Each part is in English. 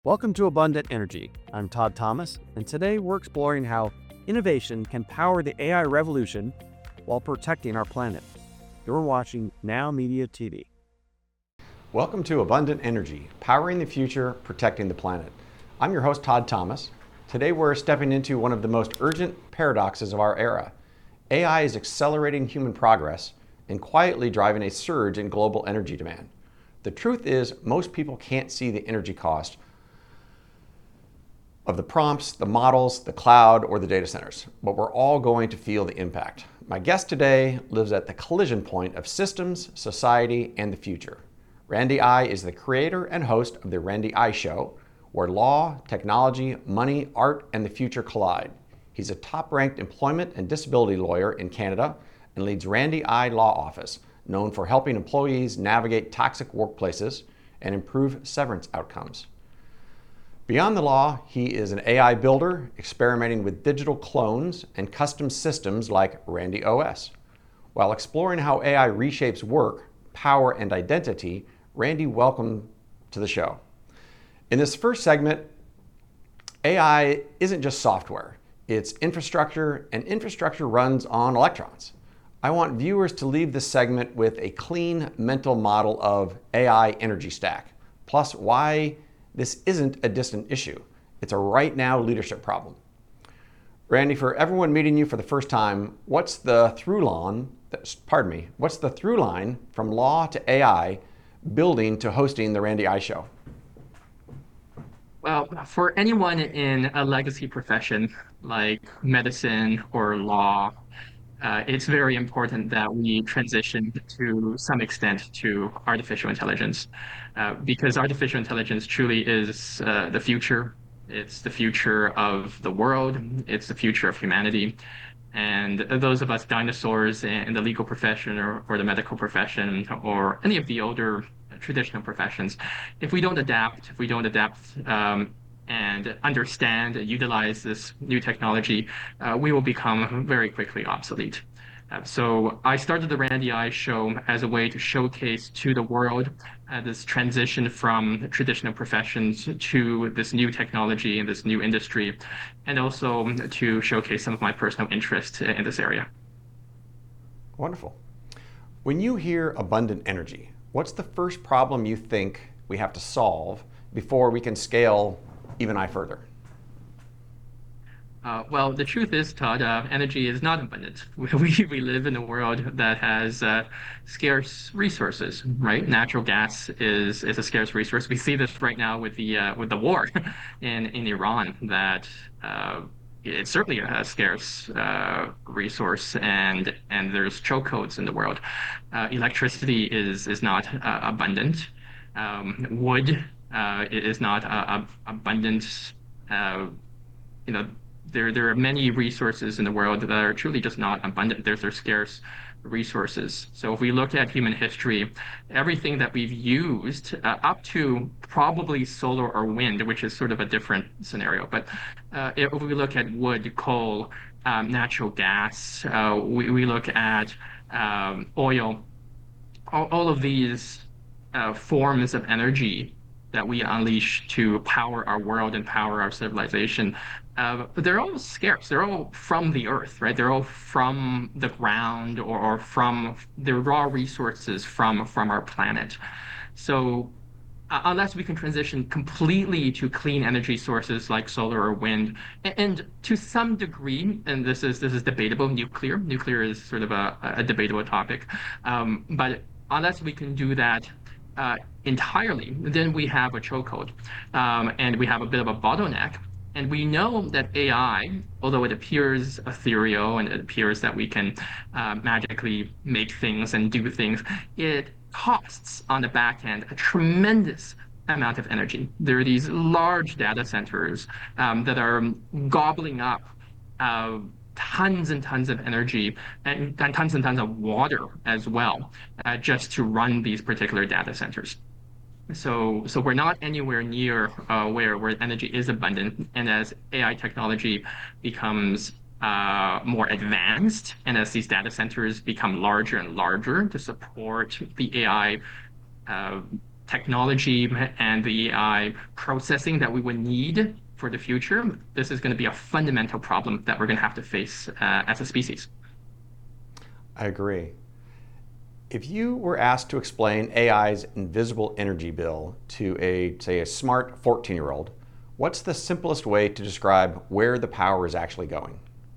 Welcome to Abundant Energy. I'm Todd Thomas, and today we're exploring how innovation can power the AI revolution while protecting our planet. You're watching Now Media TV. Welcome to Abundant Energy, powering the future, protecting the planet. I'm your host, Todd Thomas. Today we're stepping into one of the most urgent paradoxes of our era. AI is accelerating human progress and quietly driving a surge in global energy demand. The truth is, most people can't see the energy cost of the prompts, the models, the cloud, or the data centers, but we're all going to feel the impact. My guest today lives at the collision point of systems, society, and the future. Randy Ai is the creator and host of The Randy Ai Show, where law, technology, money, art, and the future collide. He's a top-ranked employment and disability lawyer in Canada and leads Randy Ai Law Office, known for helping employees navigate toxic workplaces and improve severance outcomes. Beyond the law, he is an AI builder, experimenting with digital clones and custom systems like Randy OS. While exploring how AI reshapes work, power, and identity, Randy, welcome to the show. In this first segment, AI isn't just software, it's infrastructure, and infrastructure runs on electrons. I want viewers to leave this segment with a clean mental model of AI energy stack, plus why this isn't a distant issue. It's a right now leadership problem. Randy, for everyone meeting you for the first time, what's the through line from law to AI, building to hosting the Randy Ai Show? Well, for anyone in a legacy profession like medicine or law, it's very important that we transition to some extent to artificial intelligence, because artificial intelligence truly is the future. It's the future of the world. It's the future of humanity. And those of us dinosaurs in the legal profession or the medical profession or any of the older traditional professions, if we don't adapt, and understand and utilize this new technology, we will become very quickly obsolete. So I started the Randy Ai Show as a way to showcase to the world this transition from traditional professions to this new technology and this new industry, and also to showcase some of my personal interest in this area. Wonderful. When you hear abundant energy, what's the first problem you think we have to solve before we can scale even further? Well, the truth is, Todd, energy is not abundant. We live in a world that has scarce resources, right? Natural gas is a scarce resource. We see this right now with the war in Iran, that it's certainly a scarce resource, and there's chokeholds in the world. Electricity is not abundant. Wood is not abundant. You know, there are many resources in the world that are truly just not abundant. They're scarce resources. So if we look at human history, everything that we've used up to probably solar or wind, which is sort of a different scenario, but if we look at wood, coal, natural gas, we look at oil, all of these forms of energy that we unleash to power our world and power our civilization. But they're all scarce. They're all from the earth, right? They're all from the ground, or from the raw resources from our planet. So unless we can transition completely to clean energy sources like solar or wind, and to some degree, and this is debatable, nuclear is sort of a debatable topic, but unless we can do that entirely, then we have a chokehold, and we have a bit of a bottleneck. And we know that AI, although it appears ethereal and it appears that we can magically make things and do things, it costs on the back end a tremendous amount of energy. There are these large data centers that are gobbling up tons and tons of energy and tons of water as well, just to run these particular data centers. So we're not anywhere near where energy is abundant. And as AI technology becomes more advanced, and as these data centers become larger and larger to support the AI technology and the AI processing that we would need for the future, this is going to be a fundamental problem that we're going to have to face as a species. I agree. If you were asked to explain AI's invisible energy bill to say, a smart 14-year-old, what's the simplest way to describe where the power is actually going?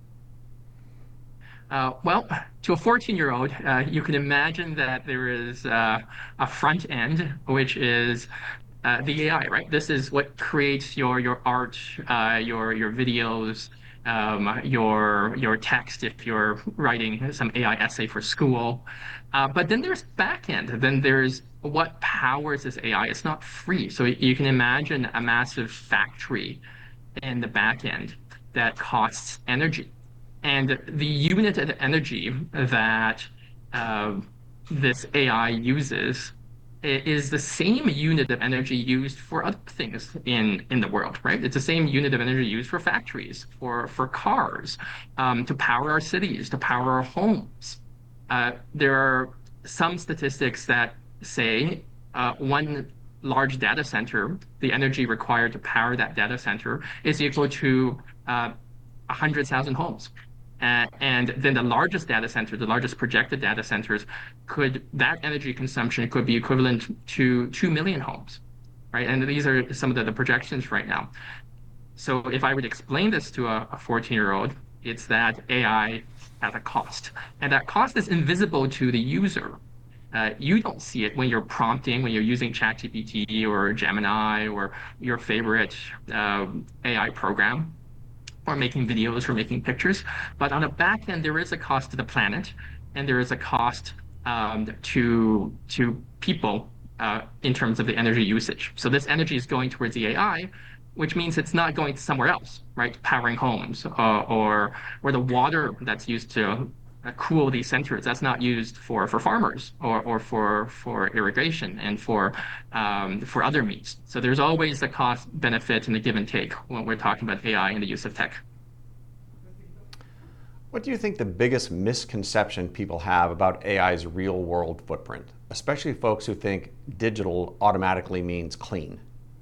Well, to a 14-year-old, you can imagine that there is a front end, which is the AI, right? This is what creates your art, your videos, your text if you're writing some AI essay for school. But then there's backend. Then there's what powers this AI. It's not free. So you can imagine a massive factory in the backend that costs energy. And the unit of energy that uh, this AI uses is the same unit of energy used for other things in the world, right? It's the same unit of energy used for factories, for cars, to power our cities, to power our homes. There are some statistics that say one large data center, the energy required to power that data center is equal to 100,000 homes. And then the largest data center, the largest projected data centers, that energy consumption could be equivalent to 2 million homes, right? And these are some of the projections right now. So if I would explain this to a 14-year-old, it's that AI has a cost, and that cost is invisible to the user. You don't see it when you're prompting, when you're using ChatGPT or Gemini or your favorite AI program, or making videos or making pictures. But on the back end, there is a cost to the planet, and there is a cost to people in terms of the energy usage. So this energy is going towards the AI, which means it's not going somewhere else, right? Powering homes or the water that's used to cool these centers. That's not used for farmers or for irrigation and for other means. So there's always a cost benefit and a give and take when we're talking about AI and the use of tech. What do you think the biggest misconception people have about AI's real world footprint, especially folks who think digital automatically means clean?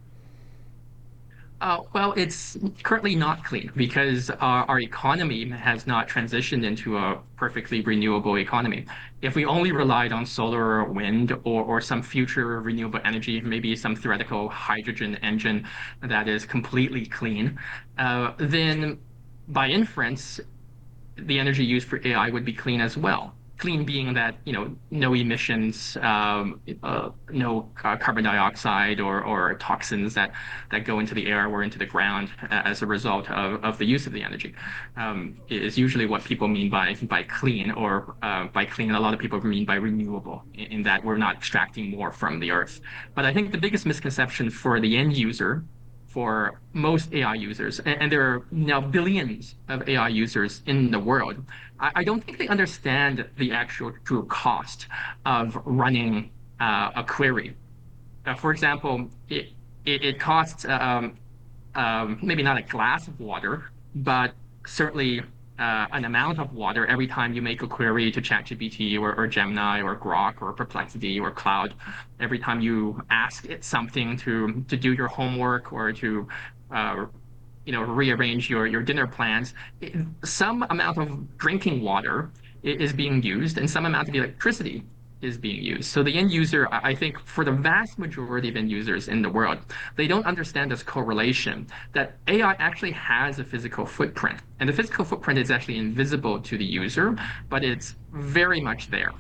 Well, it's currently not clean because our economy has not transitioned into a perfectly renewable economy. If we only relied on solar or wind or some future renewable energy, maybe some theoretical hydrogen engine that is completely clean, then by inference, the energy used for AI would be clean as well. Clean being that, no emissions, no carbon dioxide or toxins that go into the air or into the ground as a result of the use of the energy, is usually what people mean by clean, or by clean, a lot of people mean by renewable, in that we're not extracting more from the earth. But I think the biggest misconception for the end user, for most AI users, and there are now billions of AI users in the world, I don't think they understand the actual true cost of running a query. For example, it costs maybe not a glass of water, but certainly an amount of water every time you make a query to ChatGPT or Gemini or Grok or Perplexity or Cloud. Every time you ask it something to do your homework or to rearrange your dinner plans, some amount of drinking water is being used, and some amount of electricity is being used. So the end user, I think, for the vast majority of end users in the world, they don't understand this correlation that AI actually has a physical footprint. And the physical footprint is actually invisible to the user, but it's very much there.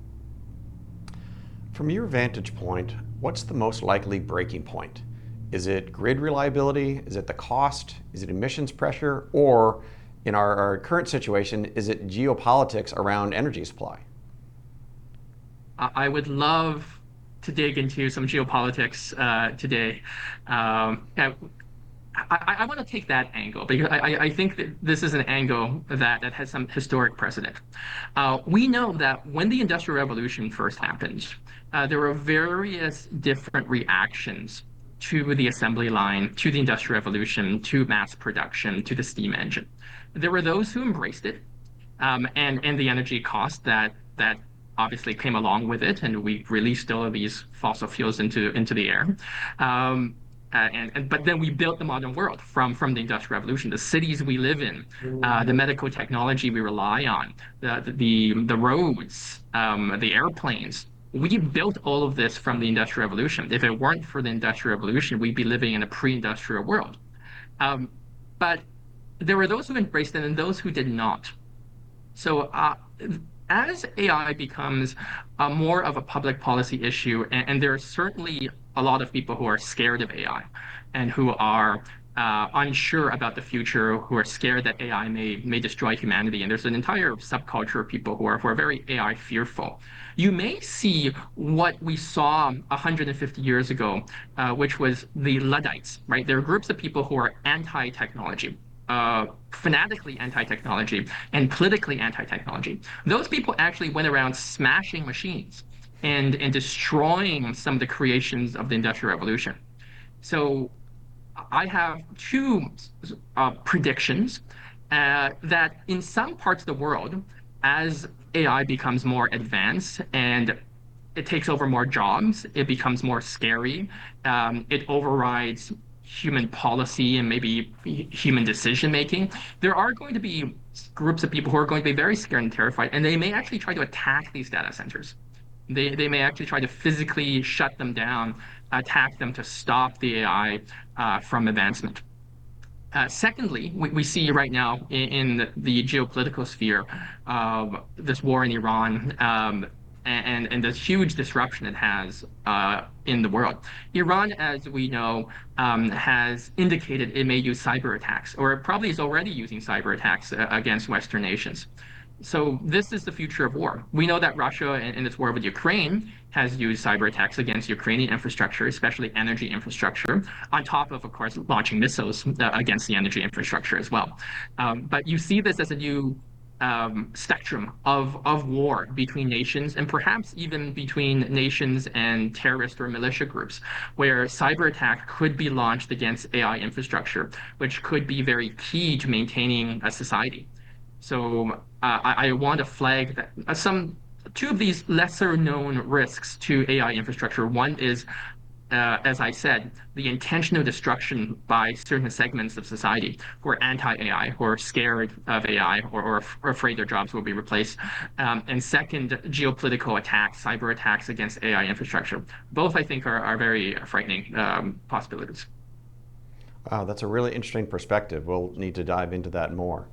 From your vantage point, what's the most likely breaking point? Is it grid reliability? Is it the cost? Is it emissions pressure? Or in our current situation, is it geopolitics around energy supply? I would love to dig into some geopolitics today. Yeah, I want to take that angle because I think that this is an angle that has some historic precedent. We know that when the Industrial Revolution first happened, there were various different reactions to the assembly line, to the Industrial Revolution, to mass production, to the steam engine. There were those who embraced it, and the energy cost that obviously came along with it, and we released all of these fossil fuels into the air. But then we built the modern world from the Industrial Revolution, the cities we live in, the medical technology we rely on, the roads, the airplanes. We built all of this from the Industrial Revolution. If it weren't for the Industrial Revolution, we'd be living in a pre-industrial world. But there were those who embraced it and those who did not. So as AI becomes more of a public policy issue, and there are certainly a lot of people who are scared of AI and who are unsure about the future, who are scared that AI may destroy humanity. And there's an entire subculture of people who are very AI fearful. You may see what we saw 150 years ago, which was the Luddites, right? There are groups of people who are anti-technology, fanatically anti-technology and politically anti-technology. Those people actually went around smashing machines and destroying some of the creations of the Industrial Revolution. So I have two predictions that in some parts of the world, as AI becomes more advanced and it takes over more jobs, it becomes more scary, it overrides human policy and maybe human decision making, there are going to be groups of people who are going to be very scared and terrified, and they may actually try to attack these data centers. They may actually try to physically shut them down, attack them to stop the AI from advancement. Secondly, we see right now in the geopolitical sphere this war in Iran and the huge disruption it has in the world. Iran, as we know, has indicated it may use cyber attacks, or it probably is already using cyber attacks against Western nations. So this is the future of war. We know that Russia, in its war with Ukraine, has used cyber attacks against Ukrainian infrastructure, especially energy infrastructure, on top of course, launching missiles against the energy infrastructure as well. But you see this as a new spectrum of war between nations, and perhaps even between nations and terrorist or militia groups, where cyber attack could be launched against AI infrastructure, which could be very key to maintaining a society. So I want to flag that two of these lesser known risks to AI infrastructure. One is, as I said, the intentional destruction by certain segments of society who are anti-AI, who are scared of AI, or afraid their jobs will be replaced. And second, geopolitical attacks, cyber attacks against AI infrastructure. Both, I think, are very frightening possibilities. Wow, that's a really interesting perspective. We'll need to dive into that more.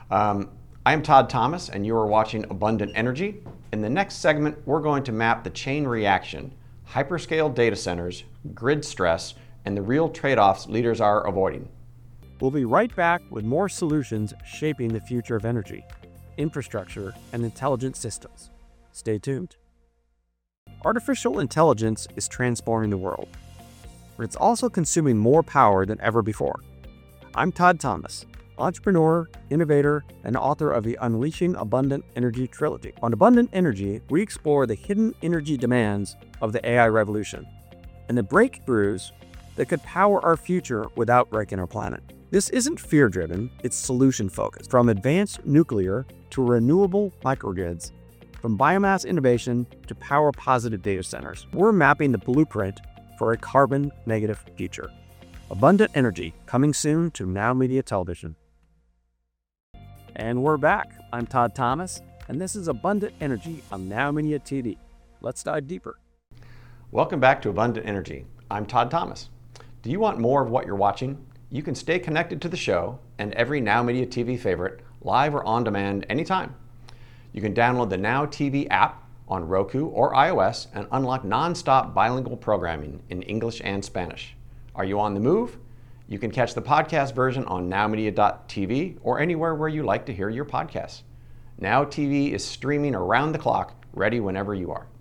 I am Todd Thomas, and you are watching Abundant Energy. In the next segment, we're going to map the chain reaction, hyperscale data centers, grid stress, and the real trade-offs leaders are avoiding. We'll be right back with more solutions shaping the future of energy, infrastructure, and intelligent systems. Stay tuned. Artificial intelligence is transforming the world, but it's also consuming more power than ever before. I'm Todd Thomas, entrepreneur, innovator, and author of the Unleashing Abundant Energy trilogy. On Abundant Energy, we explore the hidden energy demands of the AI revolution and the breakthroughs that could power our future without breaking our planet. This isn't fear-driven, it's solution-focused. From advanced nuclear to renewable microgrids, from biomass innovation to power-positive data centers, we're mapping the blueprint for a carbon-negative future. Abundant Energy, coming soon to Now Media Television. And we're back. I'm Todd Thomas, and this is Abundant Energy on Now Media TV. Let's dive deeper. Welcome back to Abundant Energy. I'm Todd Thomas. Do you want more of what you're watching? You can stay connected to the show and every Now Media TV favorite, live or on demand anytime. You can download the Now TV app on Roku or iOS and unlock non-stop bilingual programming in English and Spanish. Are you on the move? You can catch the podcast version on nowmedia.tv or anywhere where you like to hear your podcasts. Now TV is streaming around the clock, ready whenever you are.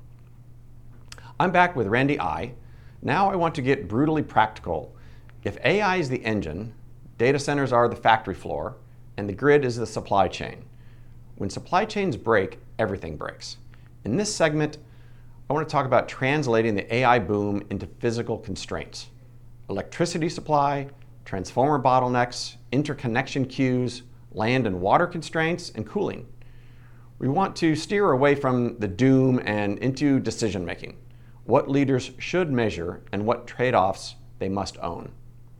I'm back with Randy I. Now I want to get brutally practical. If AI is the engine, data centers are the factory floor, and the grid is the supply chain. When supply chains break, everything breaks. In this segment, I want to talk about translating the AI boom into physical constraints. Electricity supply, transformer bottlenecks, interconnection queues, land and water constraints, and cooling. We want to steer away from the doom and into decision making. What leaders should measure and what trade-offs they must own.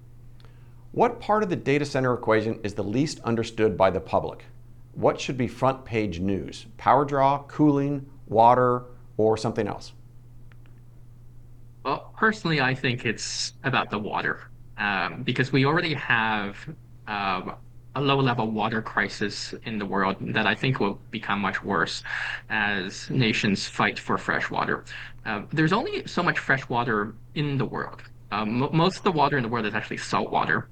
What part of the data center equation is the least understood by the public? What should be front page news? Power draw, cooling, water, or something else? Well, personally, I think it's about the water, because we already have um, a low-level water crisis in the world that I think will become much worse as nations fight for fresh water. There's only so much fresh water in the world. Most of the water in the world is actually salt water,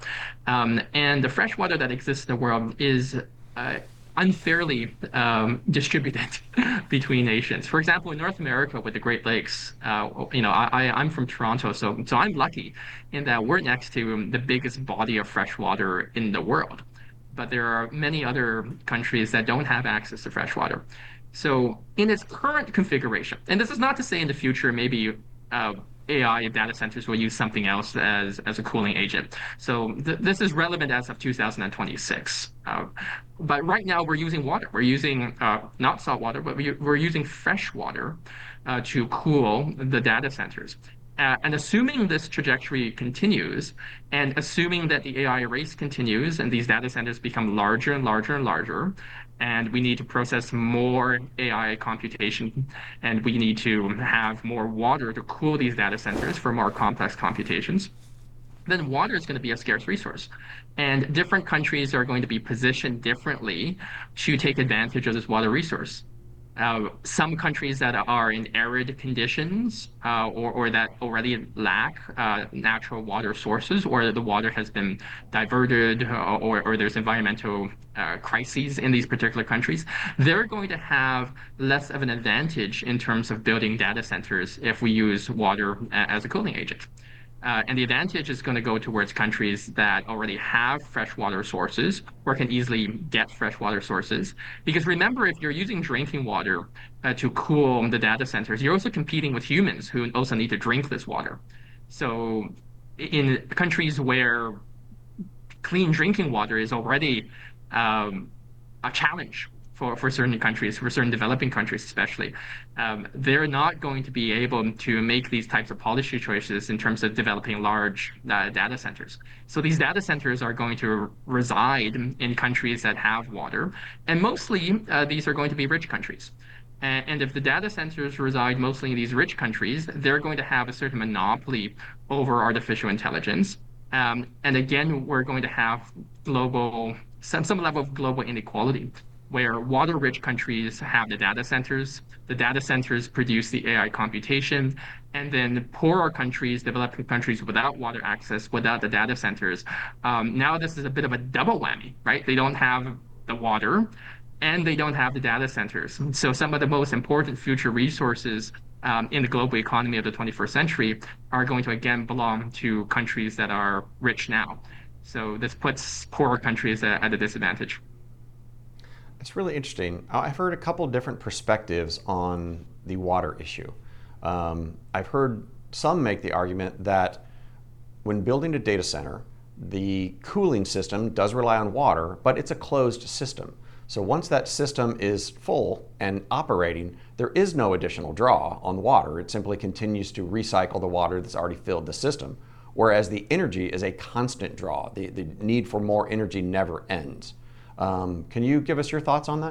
and the fresh water that exists in the world is uh, unfairly distributed between nations. For example, in North America with the Great Lakes, I'm from Toronto, so I'm lucky in that we're next to the biggest body of fresh water in the world. But there are many other countries that don't have access to fresh water. So in its current configuration, and this is not to say in the future maybe uh, AI data centers will use something else as a cooling agent. So this is relevant as of 2026. But right now we're using water. We're using not salt water, but we're using fresh water to cool the data centers. And assuming this trajectory continues, and assuming that the AI race continues, and these data centers become larger and larger and larger, and we need to process more AI computation, and we need to have more water to cool these data centers for more complex computations, then water is going to be a scarce resource. And different countries are going to be positioned differently to take advantage of this water resource. Some countries that are in arid conditions or that already lack natural water sources, or the water has been diverted, or there's environmental crises in these particular countries, they're going to have less of an advantage in terms of building data centers if we use water as a cooling agent. And the advantage is going to go towards countries that already have freshwater sources or can easily get freshwater sources. Because remember, if you're using drinking water to cool the data centers, you're also competing with humans who also need to drink this water. So in countries where clean drinking water is already a challenge for certain countries, for certain developing countries especially, they're not going to be able to make these types of policy choices in terms of developing large data centers. So these data centers are going to reside in countries that have water, and mostly these are going to be rich countries. And if the data centers reside mostly in these rich countries, they're going to have a certain monopoly over artificial intelligence. And again, we're going to have some level of global inequality where water-rich countries have the data centers produce the AI computation, and then poorer countries, developing countries without water access, without the data centers. Now this is a bit of a double whammy, right? They don't have the water, and they don't have the data centers. So some of the most important future resources in the global economy of the 21st century are going to again belong to countries that are rich now. So this puts poorer countries at a disadvantage. It's really interesting. I've heard a couple different perspectives on the water issue. I've heard some make the argument that when building a data center, the cooling system does rely on water, but it's a closed system. So once that system is full and operating, there is no additional draw on the water. It simply continues to recycle the water that's already filled the system. Whereas the energy is a constant draw. The need for more energy never ends. Can you give us your thoughts on that?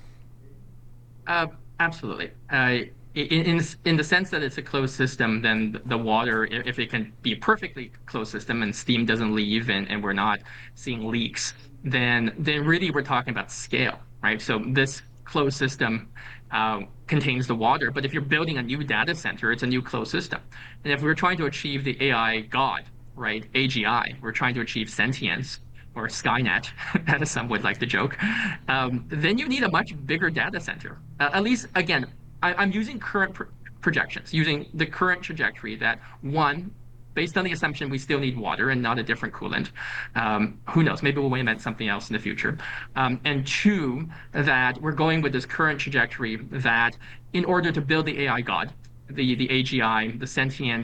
Absolutely. In the sense that it's a closed system, then the water, if it can be a perfectly closed system and steam doesn't leave and we're not seeing leaks, then really we're talking about scale, right? So this closed system contains the water, but if you're building a new data center, it's a new closed system. And if we're trying to achieve the AI God, right, AGI, we're trying to achieve sentience, or Skynet, as some would like to joke, then you need a much bigger data center. At least, again, I'm using current projections, using the current trajectory that one, based on the assumption we still need water and not a different coolant. Who knows? Maybe we'll invent something else in the future. And two, that we're going with this current trajectory that in order to build the AI God, the AGI, the sentient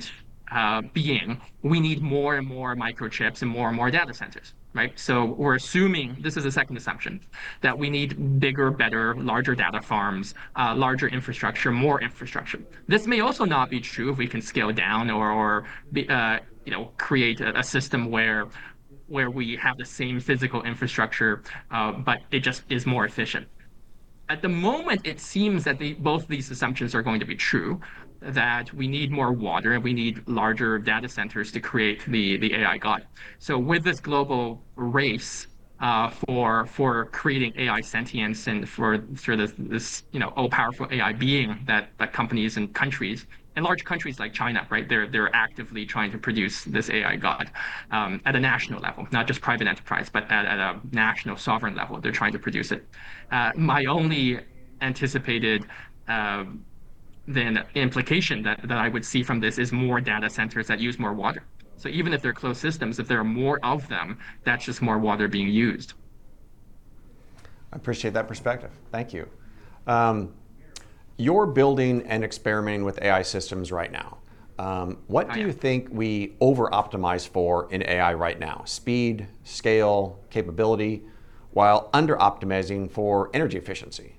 being, we need more and more microchips and more data centers, right? So we're assuming, this is the second assumption, that we need bigger, better, larger data farms, larger infrastructure, more infrastructure. This may also not be true if we can scale down or be, create a system where we have the same physical infrastructure, but it just is more efficient. At the moment, it seems that both these assumptions are going to be true, that we need more water and we need larger data centers to create the AI God. So with this global race for creating AI sentience and for this all powerful AI being that companies and countries and large countries like China, right? They're actively trying to produce this AI God at a national level, not just private enterprise, but at a national sovereign level. They're trying to produce it. My only anticipated then implication that I would see from this is more data centers that use more water. So even if they're closed systems, if there are more of them, that's just more water being used. I appreciate that perspective. Thank you. You're building and experimenting with AI systems right now. What do you think we over-optimize for in AI right now? Speed, scale, capability, while under-optimizing for energy efficiency?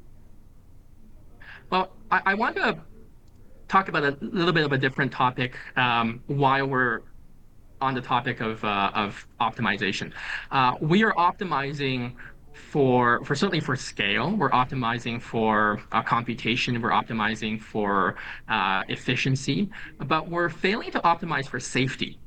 Well, I want to talk about a little bit of a different topic while we're on the topic of optimization. We are optimizing for certainly for scale. We're optimizing for computation. We're optimizing for efficiency, but we're failing to optimize for safety.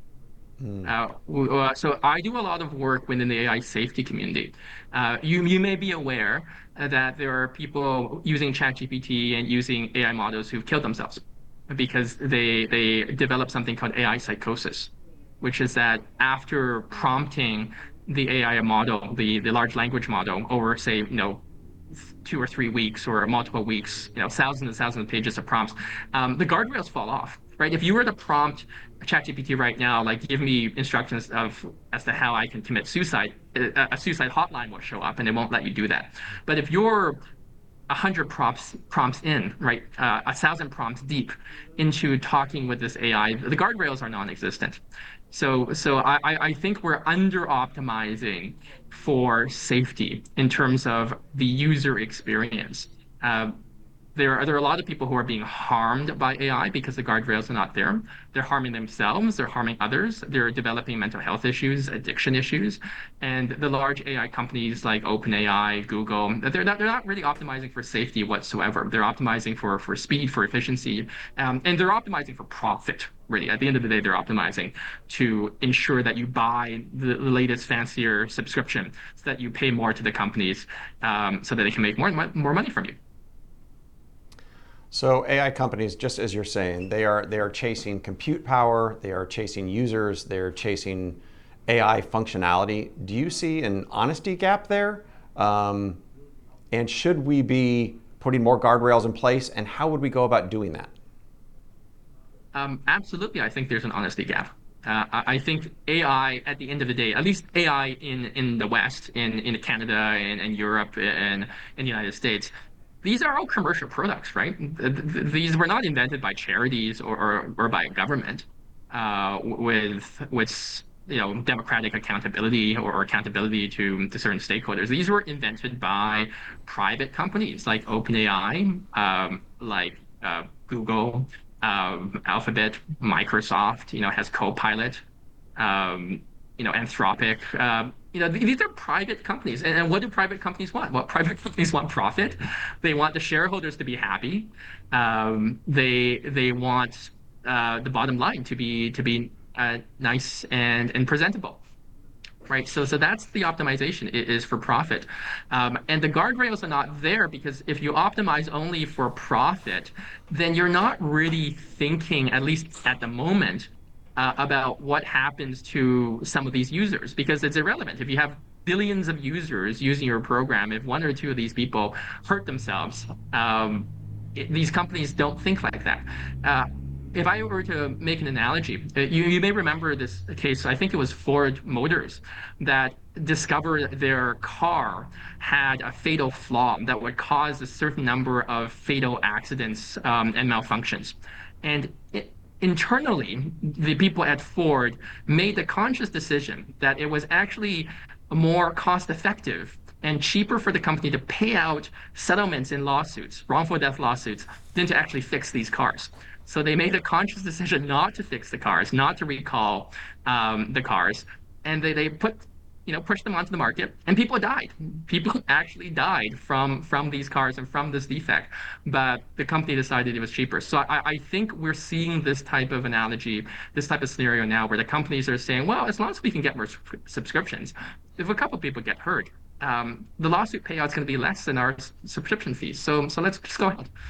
So I do a lot of work within the AI safety community. You may be aware that there are people using ChatGPT and using AI models who've killed themselves because they develop something called AI psychosis, which is that after prompting the AI model, the large language model, over say 2 or 3 weeks or multiple weeks, thousands and thousands of pages of prompts, the guardrails fall off, right? If you were to prompt ChatGPT right now, like give me instructions as to how I can commit suicide, a suicide hotline will show up and it won't let you do that. But if you're 100 prompts in, right, 1,000 prompts deep into talking with this AI, the guardrails are non-existent. So I think we're under optimizing for safety in terms of the user experience. There are a lot of people who are being harmed by AI because the guardrails are not there. They're harming themselves, they're harming others, they're developing mental health issues, addiction issues. And the large AI companies like OpenAI, Google, they're not really optimizing for safety whatsoever. They're optimizing for speed, for efficiency, and they're optimizing for profit. Really, at the end of the day, they're optimizing to ensure that you buy the latest, fancier subscription, so that you pay more to the companies, so that they can make more money from you. So AI companies, just as you're saying, they are chasing compute power, they are chasing users, they're chasing AI functionality. Do you see an honesty gap there? And should we be putting more guardrails in place? And how would we go about doing that? Absolutely, I think there's an honesty gap. I think AI, at the end of the day, at least AI in the West, in Canada and Europe and in the United States, these are all commercial products, right? These were not invented by charities or by a government with democratic accountability or accountability to certain stakeholders. These were invented by private companies like OpenAI, like Google, Alphabet, Microsoft, has Copilot, Anthropic. These are private companies. And what do private companies want? Well, private companies want profit. They want the shareholders to be happy. They want the bottom line to be nice and presentable. Right. So that's the optimization is for profit. And the guardrails are not there because if you optimize only for profit, then you're not really thinking, at least at the moment, about what happens to some of these users because it's irrelevant. If you have billions of users using your program, if one or two of these people hurt themselves, these companies don't think like that. If I were to make an analogy, you may remember this case. I think it was Ford Motors that discovered their car had a fatal flaw that would cause a certain number of fatal accidents and malfunctions. And internally, the people at Ford made the conscious decision that it was actually more cost effective and cheaper for the company to pay out settlements in lawsuits, wrongful death lawsuits, than to actually fix these cars. So they made a conscious decision not to fix the cars, not to recall the cars, and they pushed them onto the market, and people died. People actually died from these cars and from this defect, but the company decided it was cheaper. So I think we're seeing this type of analogy, this type of scenario now, where the companies are saying, well, as long as we can get more subscriptions, if a couple of people get hurt, the lawsuit payout is going to be less than our subscription fees. So let's just go ahead.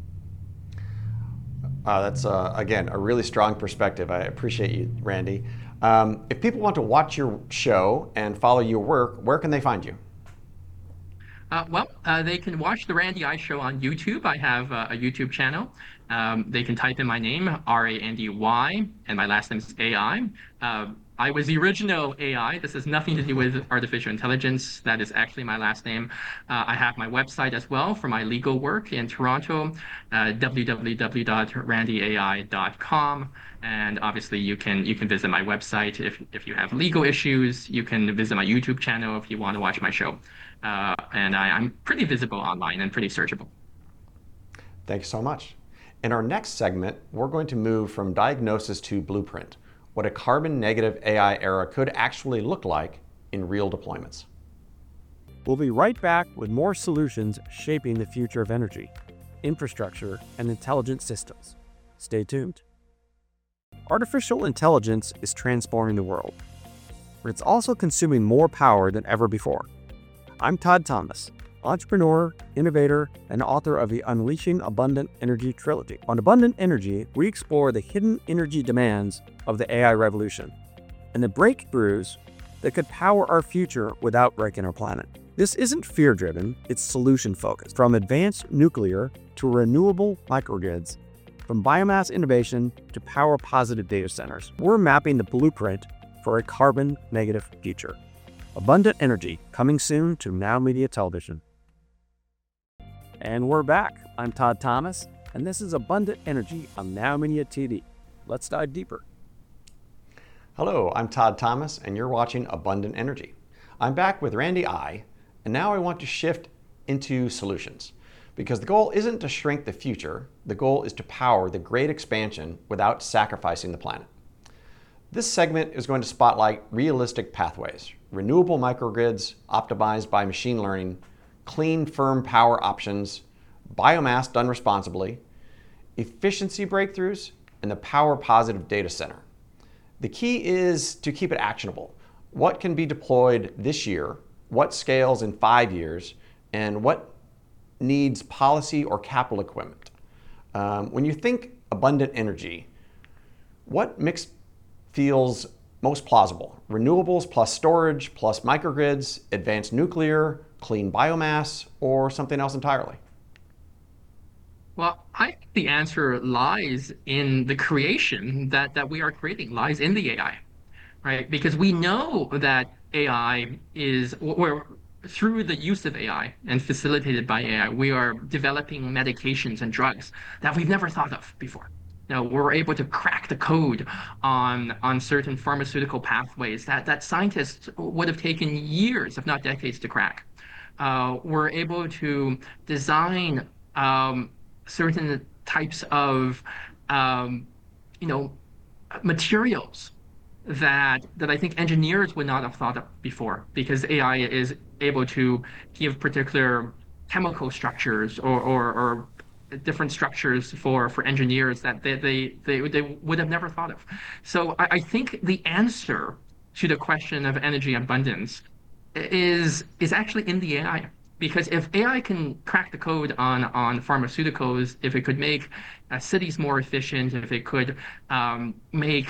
That's, again, a really strong perspective. I appreciate you, Randy. If people want to watch your show and follow your work, where can they find you? They can watch the Randy I Show on YouTube. I have a YouTube channel. They can type in my name, Randy, and my last name is AI. I was the original AI. This has nothing to do with artificial intelligence. That is actually my last name. I have my website as well for my legal work in Toronto, www.randyai.com. And obviously, you can visit my website if you have legal issues. You can visit my YouTube channel if you want to watch my show. And I'm pretty visible online and pretty searchable. Thank you so much. In our next segment, we're going to move from diagnosis to blueprint, what a carbon negative AI era could actually look like in real deployments. We'll be right back with more solutions shaping the future of energy, infrastructure, and intelligent systems. Stay tuned. Artificial intelligence is transforming the world, but it's also consuming more power than ever before. I'm Todd Thomas, entrepreneur, innovator, and author of the Unleashing Abundant Energy trilogy. On Abundant Energy, we explore the hidden energy demands of the AI revolution and the breakthroughs that could power our future without breaking our planet. This isn't fear-driven, it's solution-focused. From advanced nuclear to renewable microgrids, from biomass innovation to power-positive data centers, we're mapping the blueprint for a carbon-negative future. Abundant Energy, coming soon to Now Media Television. And we're back. I'm Todd Thomas, and this is Abundant Energy on Now Media TV. Let's dive deeper. Hello, I'm Todd Thomas, and you're watching Abundant Energy. I'm back with Randy I, and now I want to shift into solutions. Because the goal isn't to shrink the future, the goal is to power the great expansion without sacrificing the planet. This segment is going to spotlight realistic pathways, renewable microgrids optimized by machine learning, clean, firm power options, biomass done responsibly, efficiency breakthroughs, and the power-positive data center. The key is to keep it actionable. What can be deployed this year, what scales in 5 years, and what needs policy or capital equipment. When you think abundant energy, what mix feels most plausible? Renewables plus storage plus microgrids, advanced nuclear, clean biomass, or something else entirely? Well, I think the answer lies in the creation that we are creating, lies in the AI, right? Because we know that AI is, or through the use of AI and facilitated by AI, we are developing medications and drugs that we've never thought of before. Now, we're able to crack the code on certain pharmaceutical pathways that scientists would have taken years, if not decades, to crack. We're able to design certain types of materials that I think engineers would not have thought of before, because AI is able to give particular chemical structures or different structures for engineers that they would have never thought of. So I think the answer to the question of energy abundance is actually in the AI. Because if AI can crack the code on pharmaceuticals, if it could make cities more efficient, if it could make,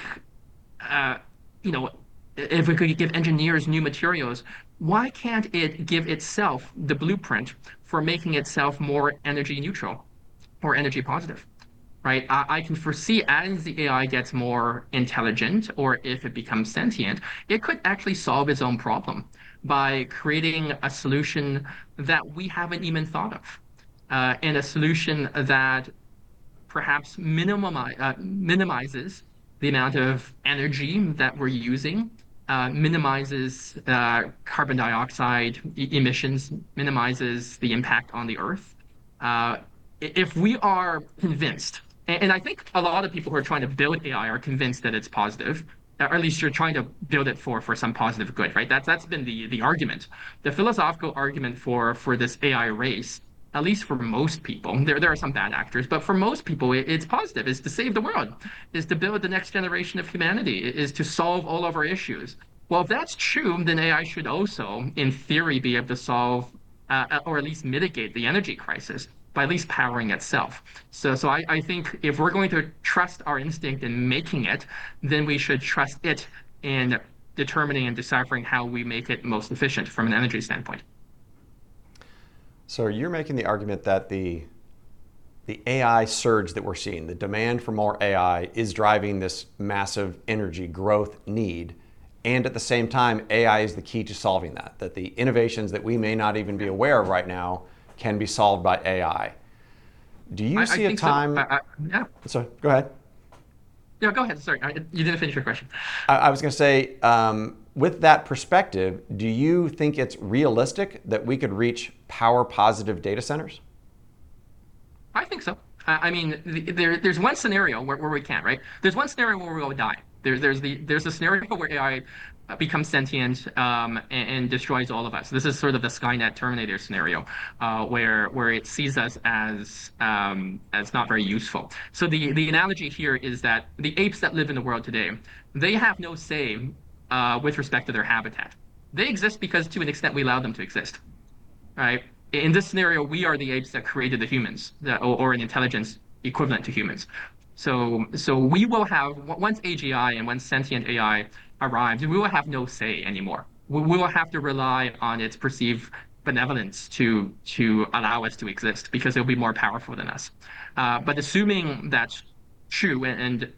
if it could give engineers new materials, why can't it give itself the blueprint for making itself more energy neutral or energy positive? Right? I can foresee as the AI gets more intelligent, or if it becomes sentient, it could actually solve its own problem by creating a solution that we haven't even thought of, and a solution that perhaps minimizes the amount of energy that we're using, minimizes carbon dioxide emissions, minimizes the impact on the earth. If we are convinced, and I think a lot of people who are trying to build AI are convinced that it's positive, or at least you're trying to build it for some positive good, right? That's been the argument, the philosophical argument for this AI race. At least for most people, there are some bad actors, but for most people, it's positive. Is to save the world, is to build the next generation of humanity, is to solve all of our issues. Well, if that's true, then AI should also, in theory, be able to solve or at least mitigate the energy crisis by at least powering itself. So I think if we're going to trust our instinct in making it, then we should trust it in determining and deciphering how we make it most efficient from an energy standpoint. So you're making the argument that the AI surge that we're seeing, the demand for more AI, is driving this massive energy growth need. And at the same time, AI is the key to solving that the innovations that we may not even be aware of right now can be solved by AI. Do you see a time? So. Yeah. So go ahead. Yeah, go ahead. Sorry, you didn't finish your question. I was going to say, with that perspective, do you think it's realistic that we could reach power positive data centers? I think so. I mean, there's one scenario where we can't, right? There's one scenario where we'll die. There's a scenario where AI becomes sentient and destroys all of us. This is sort of the Skynet Terminator scenario, where it sees us as not very useful. So the analogy here is that the apes that live in the world today, they have no say with respect to their habitat. They exist because, to an extent, we allow them to exist, right? In this scenario, we are the apes that created the humans, or an intelligence equivalent to humans. So we will have, once AGI and once sentient AI arrives, we will have no say anymore. We will have to rely on its perceived benevolence to allow us to exist because it'll be more powerful than us. But assuming that's true and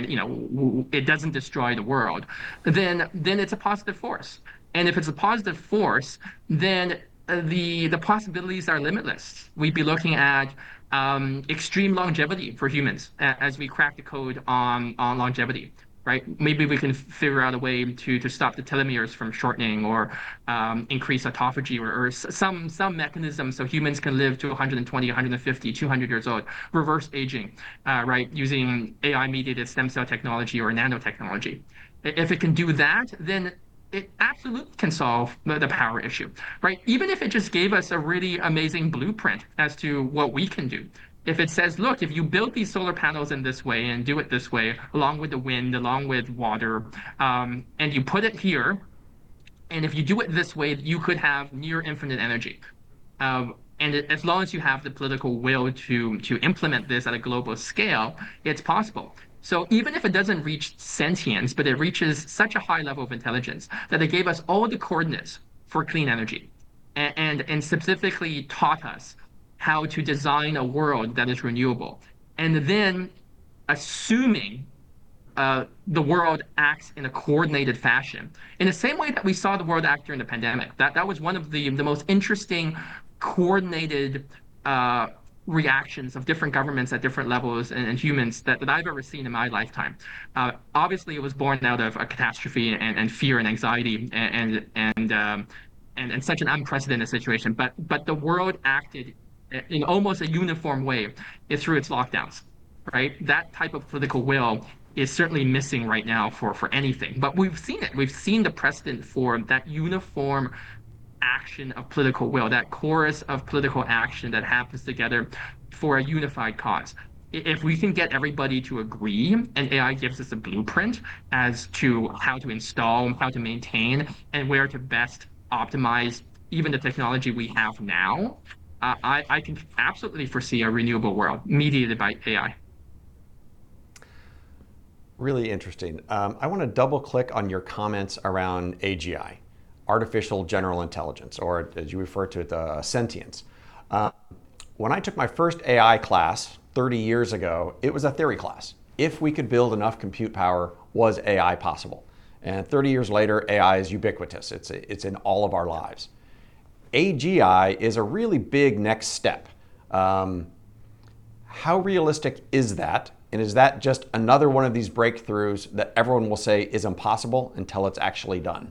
it doesn't destroy the world, then it's a positive force. And if it's a positive force, then the possibilities are limitless. We'd be looking at extreme longevity for humans as we crack the code on longevity, right? Maybe we can figure out a way to stop the telomeres from shortening, or increase autophagy, or some mechanism so humans can live to 120, 150, 200 years old, reverse aging, right? Using AI-mediated stem cell technology or nanotechnology. If it can do that, then it absolutely can solve the power issue, right? Even if it just gave us a really amazing blueprint as to what we can do. If it says, look, if you build these solar panels in this way and do it this way, along with the wind, along with water, and you put it here, and if you do it this way, you could have near infinite energy. As long as you have the political will to implement this at a global scale, it's possible. So even if it doesn't reach sentience, but it reaches such a high level of intelligence that it gave us all the coordinates for clean energy, and specifically taught us how to design a world that is renewable, and then assuming the world acts in a coordinated fashion, in the same way that we saw the world act during the pandemic. That was one of the most interesting coordinated reactions of different governments at different levels and humans that I've ever seen in my lifetime. Obviously, it was born out of a catastrophe and fear and anxiety and such an unprecedented situation. But the world acted in almost a uniform way through its lockdowns, right? That type of political will is certainly missing right now for anything. But we've seen it. We've seen the precedent for that uniform action of political will, that chorus of political action that happens together for a unified cause. If we can get everybody to agree, and AI gives us a blueprint as to how to install, how to maintain, and where to best optimize even the technology we have now, I can absolutely foresee a renewable world mediated by AI. Really interesting. I want to double click on your comments around AGI. Artificial general intelligence, or as you refer to it, sentience. When I took my first AI class 30 years ago, it was a theory class. If we could build enough compute power, was AI possible? And 30 years later, AI is ubiquitous. It's in all of our lives. AGI is a really big next step. How realistic is that? And is that just another one of these breakthroughs that everyone will say is impossible until it's actually done?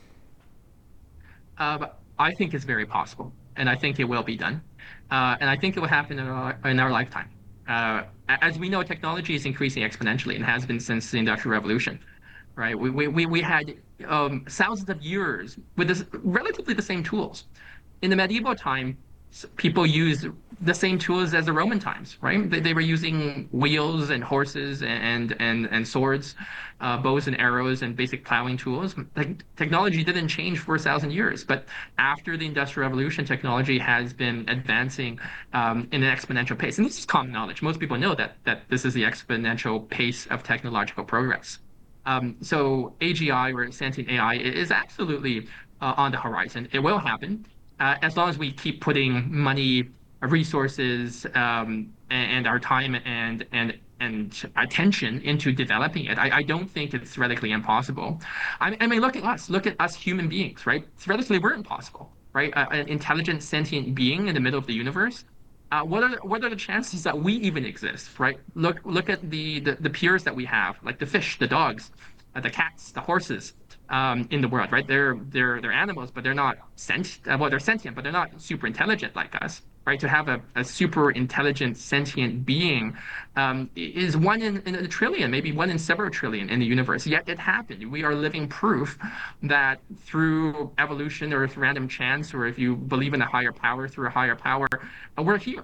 I think it's very possible, and I think it will be done, and I think it will happen in our lifetime. As we know, technology is increasing exponentially and has been since the Industrial Revolution, right? We had thousands of years with relatively the same tools. In the medieval time, people used the same tools as the Roman times, right? They were using wheels and horses and swords, bows and arrows and basic plowing tools. Like technology didn't change for 1,000 years, but after the Industrial Revolution, technology has been advancing in an exponential pace. And this is common knowledge. Most people know that this is the exponential pace of technological progress. So AGI or sentient AI is absolutely on the horizon. It will happen as long as we keep putting money, resources, and our time and attention into developing it. I don't think it's theoretically impossible. I mean, look at us human beings, right? Theoretically, we're impossible, right? An intelligent, sentient being in the middle of the universe. What are the chances that we even exist, right? Look at the peers that we have, like the fish, the dogs, the cats, the horses in the world, right? They're animals, but they're not well, they're sentient, but they're not super intelligent like us, right? To have a super intelligent sentient being is one in a trillion, maybe one in several trillion in the universe. Yet it happened. We are living proof that through evolution or through random chance, or if you believe in a higher power, through a higher power, we're here.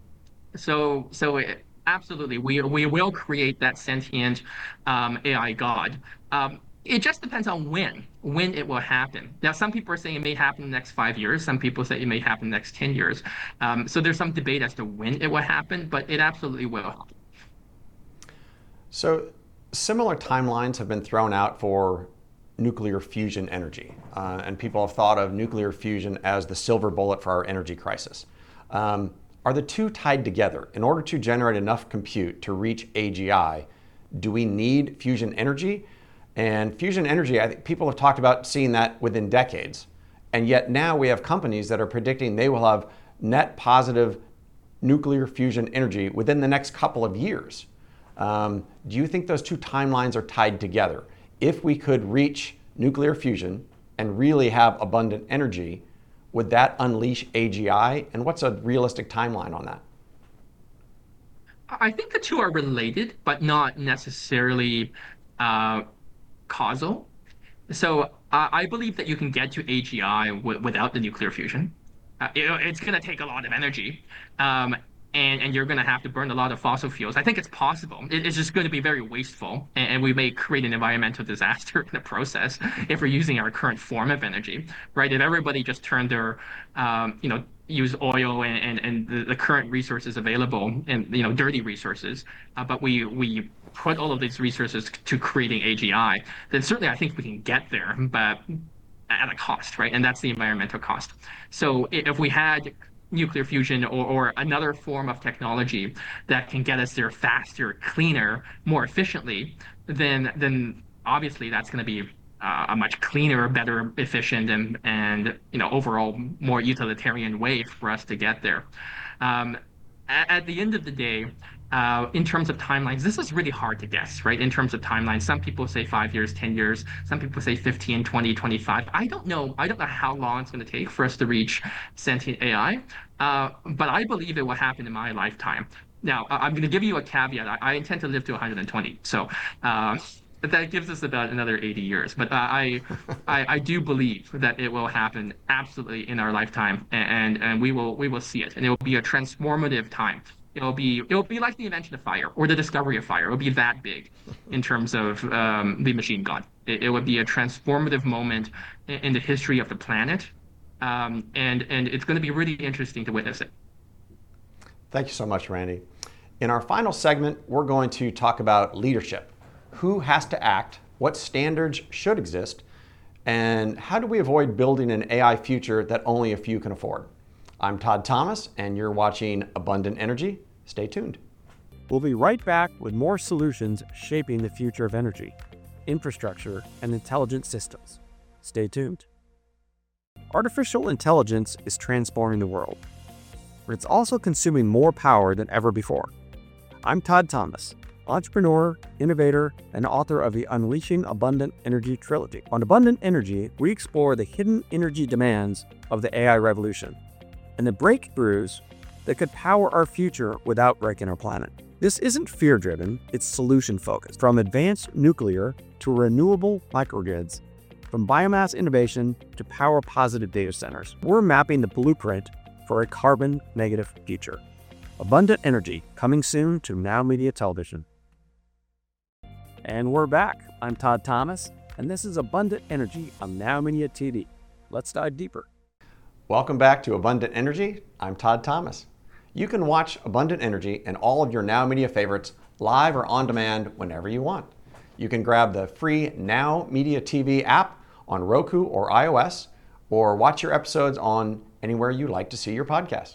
Absolutely, we will create that sentient AI God. It just depends on when it will happen. Now, some people are saying it may happen in the next 5 years. Some people say it may happen in the next 10 years. So there's some debate as to when it will happen, but it absolutely will happen. So similar timelines have been thrown out for nuclear fusion energy, and people have thought of nuclear fusion as the silver bullet for our energy crisis. Are the two tied together? In order to generate enough compute to reach AGI, do we need fusion energy? And fusion energy, I think people have talked about seeing that within decades. And yet now we have companies that are predicting they will have net positive nuclear fusion energy within the next couple of years. Do you think those two timelines are tied together? If we could reach nuclear fusion and really have abundant energy, would that unleash AGI? And what's a realistic timeline on that? I think the two are related, but not necessarily causal. So I believe that you can get to AGI without the nuclear fusion. It's going to take a lot of energy, and you're going to have to burn a lot of fossil fuels. I think it's possible. It's just going to be very wasteful, and we may create an environmental disaster in the process if we're using our current form of energy, right? If everybody just turned their, use oil and the current resources available and dirty resources, but we put all of these resources to creating AGI, then certainly I think we can get there, but at a cost, right? And that's the environmental cost. So if we had nuclear fusion or another form of technology that can get us there faster, cleaner, more efficiently, then obviously that's going to be a much cleaner, better, efficient, and overall more utilitarian way for us to get there. At the end of the day, in terms of timelines, this is really hard to guess, right? In terms of timelines, some people say 5 years, 10 years, some people say 15, 20, 25. I don't know. I don't know how long it's going to take for us to reach sentient AI, but I believe it will happen in my lifetime. Now, I'm going to give you a caveat. I intend to live to 120, so that gives us about another 80 years. But I do believe that it will happen absolutely in our lifetime, and we will see it, and it will be a transformative time. It'll be like the invention of fire or the discovery of fire. It'll be that big in terms of the machine god. It would be a transformative moment in the history of the planet, and it's going to be really interesting to witness it. Thank you so much, Randy. In our final segment, we're going to talk about leadership. Who has to act? What standards should exist? And how do we avoid building an AI future that only a few can afford? I'm Todd Thomas, and you're watching Abundant Energy. Stay tuned. We'll be right back with more solutions shaping the future of energy, infrastructure, and intelligent systems. Stay tuned. Artificial intelligence is transforming the world, but it's also consuming more power than ever before. I'm Todd Thomas, entrepreneur, innovator, and author of the Unleashing Abundant Energy trilogy. On Abundant Energy, we explore the hidden energy demands of the AI revolution and the breakthroughs that could power our future without breaking our planet. This isn't fear-driven, it's solution-focused. From advanced nuclear to renewable microgrids, from biomass innovation to power-positive data centers, we're mapping the blueprint for a carbon-negative future. Abundant Energy, coming soon to Now Media Television. And we're back. I'm Todd Thomas, and this is Abundant Energy on Now Media TV. Let's dive deeper. Welcome back to Abundant Energy. I'm Todd Thomas. You can watch Abundant Energy and all of your Now Media favorites live or on demand whenever you want. You can grab the free Now Media TV app on Roku or iOS, or watch your episodes on anywhere you like to see your podcast.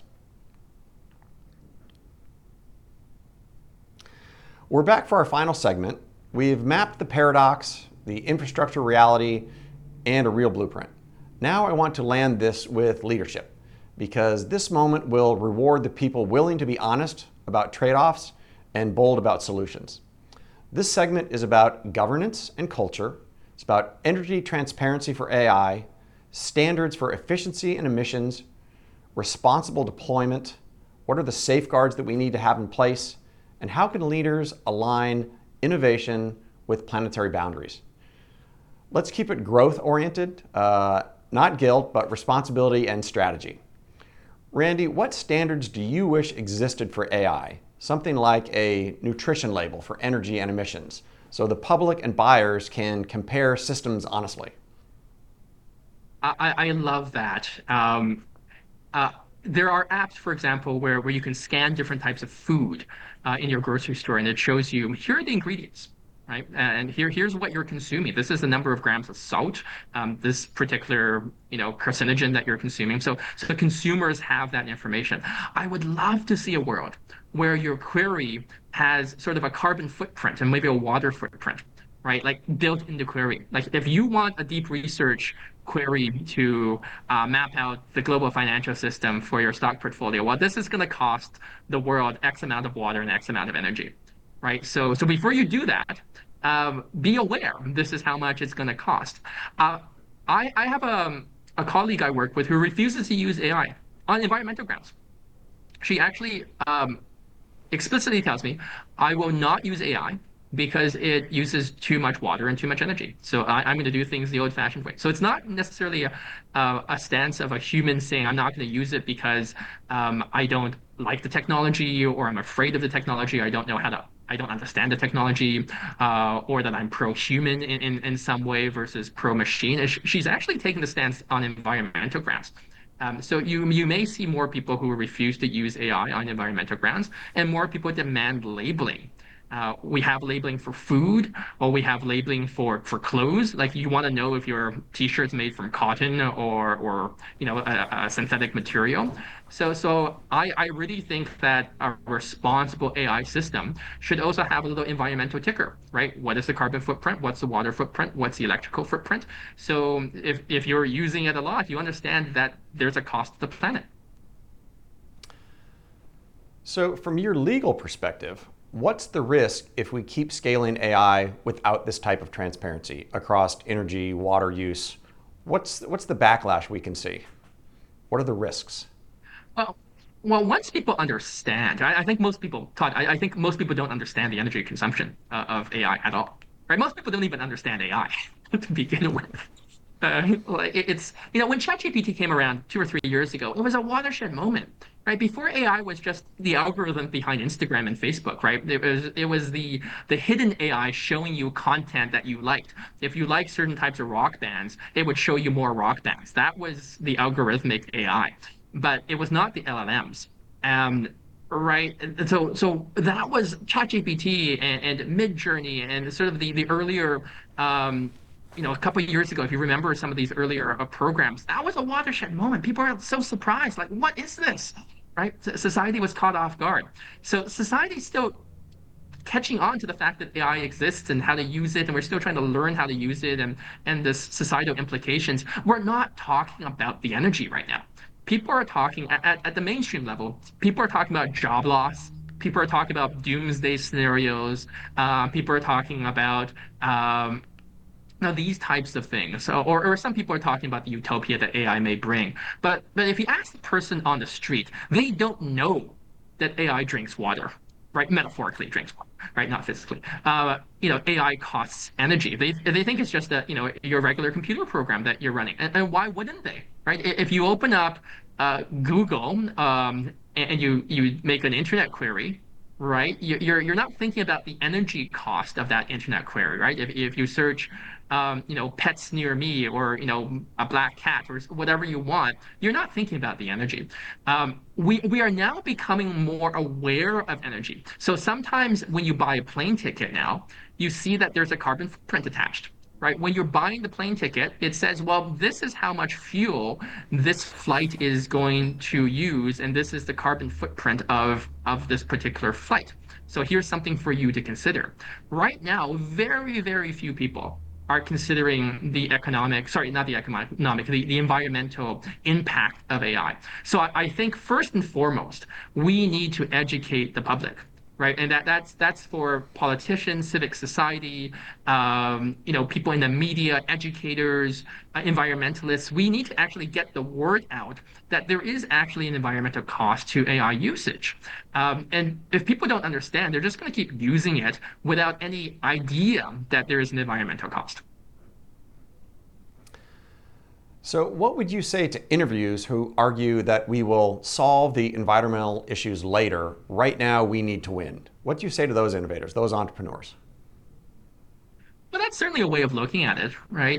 We're back for our final segment. We've mapped the paradox, the infrastructure reality, and a real blueprint. Now I want to land this with leadership, because this moment will reward the people willing to be honest about trade-offs and bold about solutions. This segment is about governance and culture. It's about energy transparency for AI, standards for efficiency and emissions, responsible deployment, what are the safeguards that we need to have in place, and how can leaders align innovation with planetary boundaries? Let's keep it growth-oriented, not guilt, but responsibility and strategy. Randy, what standards do you wish existed for AI? Something like a nutrition label for energy and emissions, so the public and buyers can compare systems honestly. I love that. There are apps, for example, where you can scan different types of food in your grocery store, and it shows you, here are the ingredients, right? And here's what you're consuming. This is the number of grams of salt, this particular, carcinogen that you're consuming. So consumers have that information. I would love to see a world where your query has sort of a carbon footprint and maybe a water footprint, right? Like built into query. Like if you want a deep research query to map out the global financial system for your stock portfolio, well, this is going to cost the world X amount of water and X amount of energy, right? So before you do that, be aware this is how much it's going to cost. I have a colleague I work with who refuses to use AI on environmental grounds. She actually explicitly tells me, I will not use AI because it uses too much water and too much energy. So I'm going to do things the old-fashioned way. So it's not necessarily a stance of a human saying, I'm not going to use it because I don't like the technology, or I'm afraid of the technology, I don't understand the technology, or that I'm pro-human in some way versus pro-machine. She's actually taking the stance on environmental grounds. So you may see more people who refuse to use AI on environmental grounds, and more people demand labeling. We have labeling for food, or we have labeling for clothes. Like you want to know if your t-shirt's made from cotton or a synthetic material. So I really think that a responsible AI system should also have a little environmental ticker, right? What is the carbon footprint? What's the water footprint? What's the electrical footprint? So if you're using it a lot, you understand that there's a cost to the planet. So from your legal perspective, what's the risk if we keep scaling AI without this type of transparency across energy, water use? What's the backlash we can see? What are the risks? Well, once people understand, I think most people, Todd, I think most people don't understand the energy consumption of AI at all, right? Most people don't even understand AI to begin with. It's, when ChatGPT came around 2 or 3 years ago, it was a watershed moment, right? Before AI was just the algorithm behind Instagram and Facebook, right? It was the hidden AI showing you content that you liked. If you like certain types of rock bands, it would show you more rock bands. That was the algorithmic AI, but it was not the LLMs. Right. So that was ChatGPT and Midjourney and sort of the earlier a couple of years ago, if you remember some of these earlier programs, that was a watershed moment. People are so surprised, like, what is this? Right? Society was caught off guard. So society's still catching on to the fact that AI exists and how to use it, and we're still trying to learn how to use it and the societal implications. We're not talking about the energy right now. People are talking at the mainstream level, people are talking about job loss. people are talking about doomsday scenarios. People are talking about these types of things. So, or some people are talking about the utopia that AI may bring. But if you ask the person on the street, they don't know that AI drinks water, right? Metaphorically drinks water, right? Not physically. AI costs energy. They think it's just your regular computer program that you're running. And why wouldn't they, right? If you open up Google and you make an internet query, right? You're not thinking about the energy cost of that internet query, right? If you search, pets near me, or a black cat, or whatever you want, you're not thinking about the energy. We are now becoming more aware of energy. So sometimes when you buy a plane ticket now, you see that there's a carbon footprint attached. Right? When you're buying the plane ticket, it says, well, this is how much fuel this flight is going to use, and this is the carbon footprint of this particular flight. So here's something for you to consider. Right now, very, very few people are considering the the environmental impact of AI. So I think first and foremost, we need to educate the public. Right, and that's for politicians, civic society, people in the media, educators, environmentalists. We need to actually get the word out that there is actually an environmental cost to AI usage. And if people don't understand, they're just going to keep using it without any idea that there is an environmental cost. So what would you say to interviews who argue that we will solve the environmental issues later? Right now, we need to win. What do you say to those innovators, those entrepreneurs? Well, that's certainly a way of looking at it, right?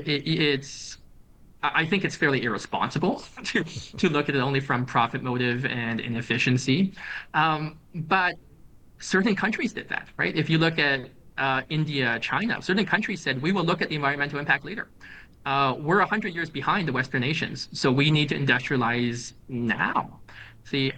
I think it's fairly irresponsible to look at it only from profit motive and inefficiency. But certain countries did that, right? If you look at India, China, certain countries said, we will look at the environmental impact later. We're 100 years behind the Western nations, so we need to industrialize now. See,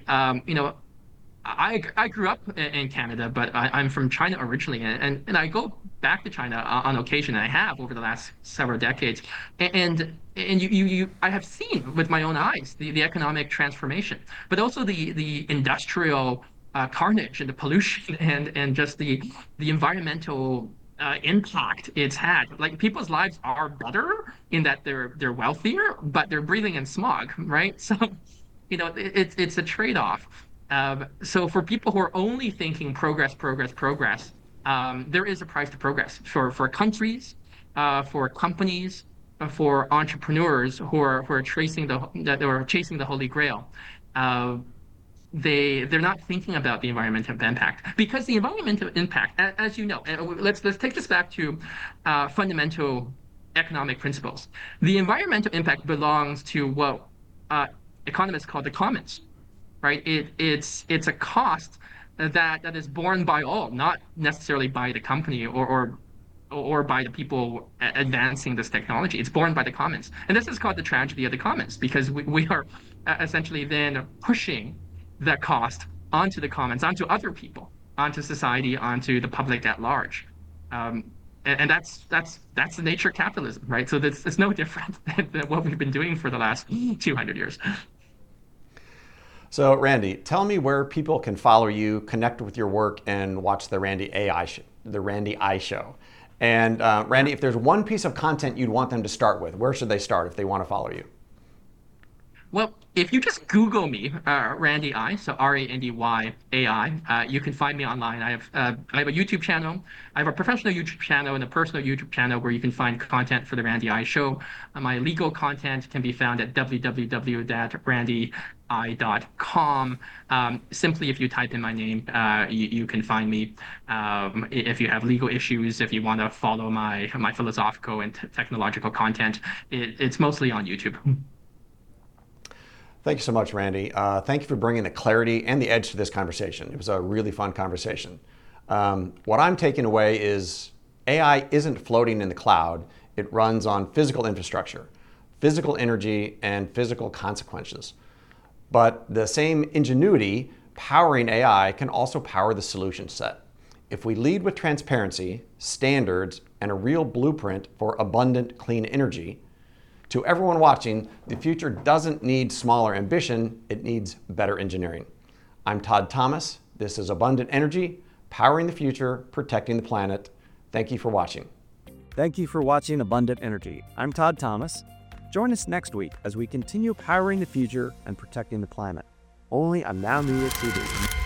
I grew up in Canada, but I'm from China originally, and I go back to China on occasion, and I have over the last several decades. And I have seen with my own eyes the economic transformation, but also the industrial carnage and the pollution and just the environmental impact it's had. Like people's lives are better in that they're wealthier, but they're breathing in smog, right? So, it's a trade-off. So for people who are only thinking progress, progress, progress, there is a price to progress for countries, for companies, for entrepreneurs who are chasing the Holy Grail. They're not thinking about the environmental impact, because the environmental impact, as you know, and let's take this back to fundamental economic principles. The environmental impact belongs to what economists call the commons, right? It's a cost that is borne by all, not necessarily by the company or by the people advancing this technology. It's borne by the commons, and this is called the tragedy of the commons, because we are essentially then pushing the cost onto the commons, onto other people, onto society, onto the public at large. And that's the nature of capitalism, right? So it's no different than what we've been doing for the last 200 years. So Randy, tell me where people can follow you, connect with your work, and watch the Randy I Show. And Randy, if there's one piece of content you'd want them to start with, where should they start if they want to follow you? Well, if you just Google me, Randy I, so RANDY AI, you can find me online. I have a YouTube channel. I have a professional YouTube channel and a personal YouTube channel where you can find content for the Randy I Show. My legal content can be found at www.randyi.com. Simply, if you type in my name, you can find me. If you have legal issues, if you want to follow my philosophical and technological content, it's mostly on YouTube. Thank you so much, Randy. Thank you for bringing the clarity and the edge to this conversation. It was a really fun conversation. What I'm taking away is AI isn't floating in the cloud. It runs on physical infrastructure, physical energy, and physical consequences. But the same ingenuity powering AI can also power the solution set. If we lead with transparency, standards, and a real blueprint for abundant, clean energy, to everyone watching, the future doesn't need smaller ambition, it needs better engineering. I'm Todd Thomas. This is Abundant Energy, powering the future, protecting the planet. Thank you for watching. Thank you for watching Abundant Energy. I'm Todd Thomas. Join us next week as we continue powering the future and protecting the planet, only on Now Media TV.